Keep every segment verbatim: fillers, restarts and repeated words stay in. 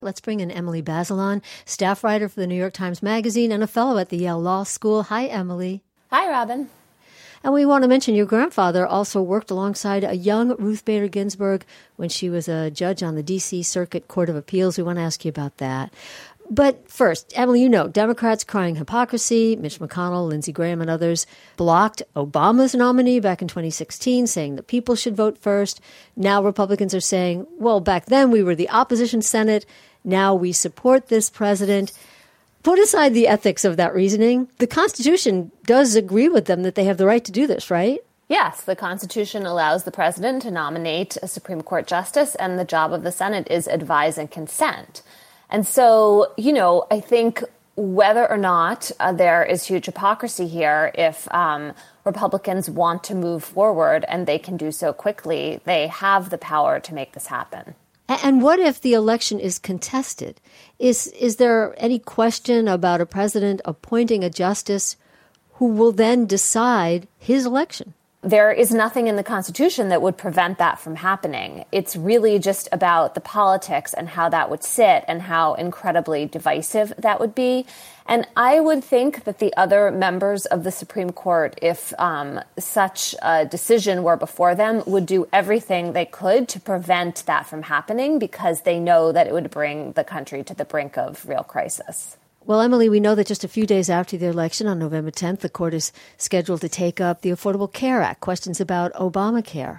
Let's bring in Emily Bazelon, staff writer for the New York Times Magazine and a fellow at the Yale Law School. Hi, Emily. Hi, Robin. And we want to mention your grandfather also worked alongside a young Ruth Bader Ginsburg when she was a judge on the D C Circuit Court of Appeals. We want to ask you about that. But first, Emily, you know, Democrats crying hypocrisy, Mitch McConnell, Lindsey Graham, and others blocked Obama's nominee back in twenty sixteen, saying that people should vote first. Now Republicans are saying, well, back then we were the opposition Senate. Now we support this president. Put aside the ethics of that reasoning. The Constitution does agree with them that they have the right to do this, right? Yes, the Constitution allows the president to nominate a Supreme Court justice, and the job of the Senate is advise and consent. And so, you know, I think whether or not uh, there is huge hypocrisy here, if um, Republicans want to move forward and they can do so quickly, they have the power to make this happen. And what if the election is contested? Is is there any question about a president appointing a justice who will then decide his election? There is nothing in the Constitution that would prevent that from happening. It's really just about the politics and how that would sit and how incredibly divisive that would be. And I would think that the other members of the Supreme Court, if um, such a decision were before them, would do everything they could to prevent that from happening because they know that it would bring the country to the brink of real crisis. Well, Emily, we know that just a few days after the election on November tenth, the court is scheduled to take up the Affordable Care Act, questions about Obamacare.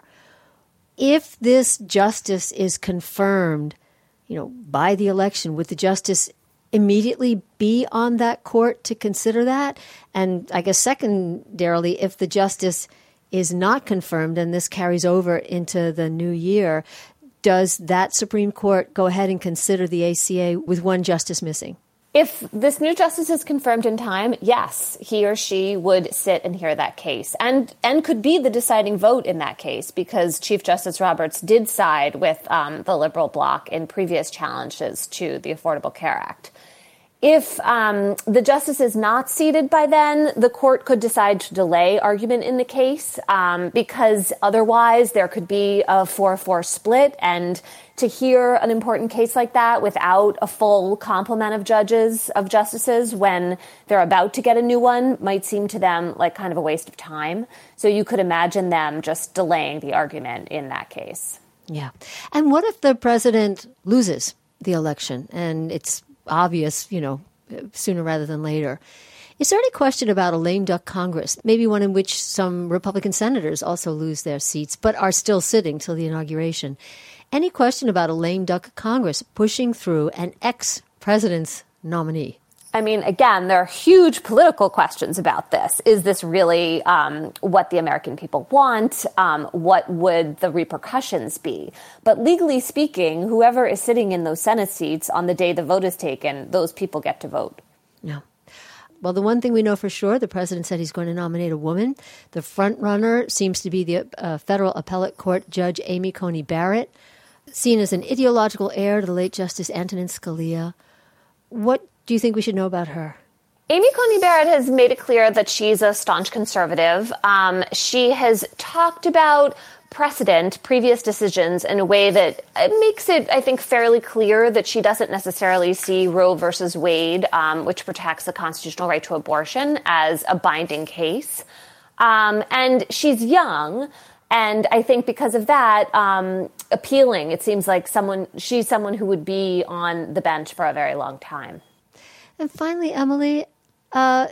If this justice is confirmed, you know, by the election, would the justice immediately be on that court to consider that? And I guess secondarily, if the justice is not confirmed and this carries over into the new year, does that Supreme Court go ahead and consider the A C A with one justice missing? If this new justice is confirmed in time, yes, he or she would sit and hear that case and and could be the deciding vote in that case because Chief Justice Roberts did side with um, the liberal bloc in previous challenges to the Affordable Care Act. If um, the justice is not seated by then, the court could decide to delay argument in the case um, because otherwise there could be a four four split. And to hear an important case like that without a full complement of judges, of justices, when they're about to get a new one might seem to them like kind of a waste of time. So you could imagine them just delaying the argument in that case. Yeah. And what if the president loses the election and it's obvious, you know, sooner rather than later? Is there any question about a lame duck Congress, maybe one in which some Republican senators also lose their seats but are still sitting till the inauguration? Any question about a lame duck Congress pushing through an ex-president's nominee? I mean, again, there are huge political questions about this. Is this really um, what the American people want? Um, what would the repercussions be? But legally speaking, whoever is sitting in those Senate seats on the day the vote is taken, those people get to vote. Yeah. Well, the one thing we know for sure, the president said he's going to nominate a woman. The front runner seems to be the uh, federal appellate court judge Amy Coney Barrett, seen as an ideological heir to the late Justice Antonin Scalia. What do you think we should know about her? Amy Coney Barrett has made it clear that she's a staunch conservative. Um, she has talked about precedent, previous decisions, in a way that it makes it, I think, fairly clear that she doesn't necessarily see Roe versus Wade, um, which protects the constitutional right to abortion, as a binding case. Um, and she's young. And I think because of that, um, appealing, it seems like someone she's someone who would be on the bench for a very long time. And finally, Emily, uh,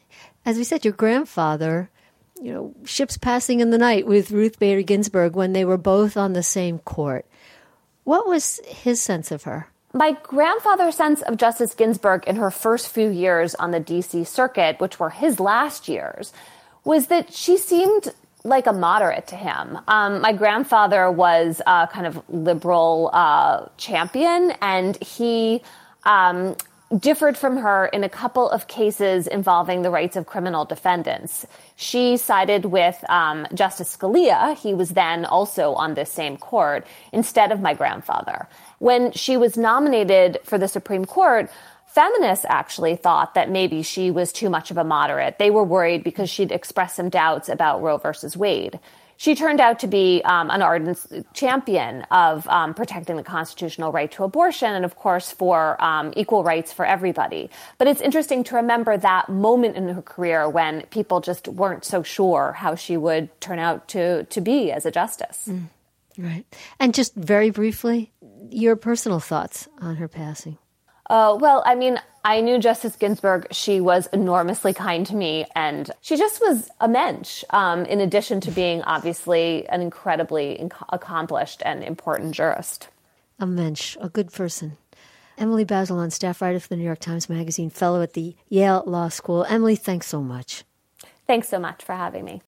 as we said, your grandfather, you know, ships passing in the night with Ruth Bader Ginsburg when they were both on the same court. What was his sense of her? My grandfather's sense of Justice Ginsburg in her first few years on the D C Circuit, which were his last years, was that she seemed like a moderate to him. Um, my grandfather was a kind of liberal uh, champion, and he um, differed from her in a couple of cases involving the rights of criminal defendants. She sided with um, Justice Scalia. He was then also on this same court, instead of my grandfather. When she was nominated for the Supreme Court, feminists actually thought that maybe she was too much of a moderate. They were worried because she'd expressed some doubts about Roe versus Wade. She turned out to be um, an ardent champion of um, protecting the constitutional right to abortion and, of course, for um, equal rights for everybody. But it's interesting to remember that moment in her career when people just weren't so sure how she would turn out to, to be as a justice. Mm, right. And just very briefly, your personal thoughts on her passing. Uh, well, I mean, I knew Justice Ginsburg. She was enormously kind to me, and she just was a mensch, um, in addition to being obviously an incredibly inc- accomplished and important jurist. A mensch, a good person. Emily Bazelon, staff writer for the New York Times Magazine, fellow at the Yale Law School. Emily, thanks so much. Thanks so much for having me.